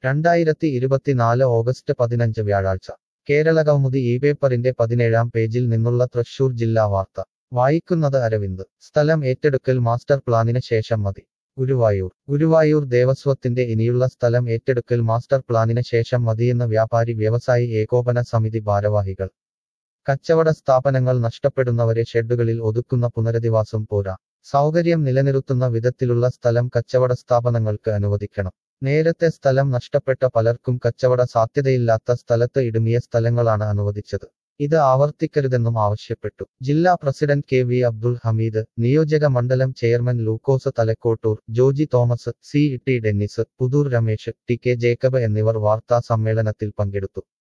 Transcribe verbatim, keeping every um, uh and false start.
രണ്ടായിരത്തി ഇരുപത്തിനാല് ഓഗസ്റ്റ് പതിനഞ്ച് വ്യാഴാഴ്ച കേരളകൗമുദി ഈ പേപ്പറിന്റെ പതിനേഴാം പേജിൽ നിന്നുള്ള തൃശൂർ ജില്ലാ വാർത്ത വായിക്കുന്നത് അരവിന്ദ്. സ്ഥലം ഏറ്റെടുക്കൽ മാസ്റ്റർ പ്ലാനിന് ശേഷം മതി. ഗുരുവായൂർ ഗുരുവായൂർ ദേവസ്വത്തിന്റെ ഇനിയുള്ള സ്ഥലം ഏറ്റെടുക്കൽ മാസ്റ്റർ പ്ലാനിന് ശേഷം മതിയെന്ന് വ്യാപാരി വ്യവസായി ഏകോപന സമിതി ഭാരവാഹികൾ. കച്ചവട സ്ഥാപനങ്ങൾ നഷ്ടപ്പെടുന്നവരെ ഷെഡുകളിൽ ഒതുക്കുന്ന പുനരധിവാസം പോരാ. സൗകര്യം നിലനിർത്തുന്ന വിധത്തിലുള്ള സ്ഥലം കച്ചവട സ്ഥാപനങ്ങൾക്ക് അനുവദിക്കണം. നേരത്തെ സ്ഥലം നഷ്ടപ്പെട്ട പലർക്കും കച്ചവട സാധ്യതയില്ലാത്ത സ്ഥലത്ത് ഇടുങ്ങിയ സ്ഥലങ്ങളാണ് അനുവദിച്ചത്. ഇത് ആവർത്തിക്കരുതെന്നും ആവശ്യപ്പെട്ടു. ജില്ലാ president K V Abdul Hameed, നിയോജക മണ്ഡലം chairman Lukose Thalakottoor, Joji Thomas, C T Dennis, Puthur Ramesh, T K Jacob എന്നിവർ വാർത്താ സമ്മേളനത്തിൽ പങ്കെടുത്തു.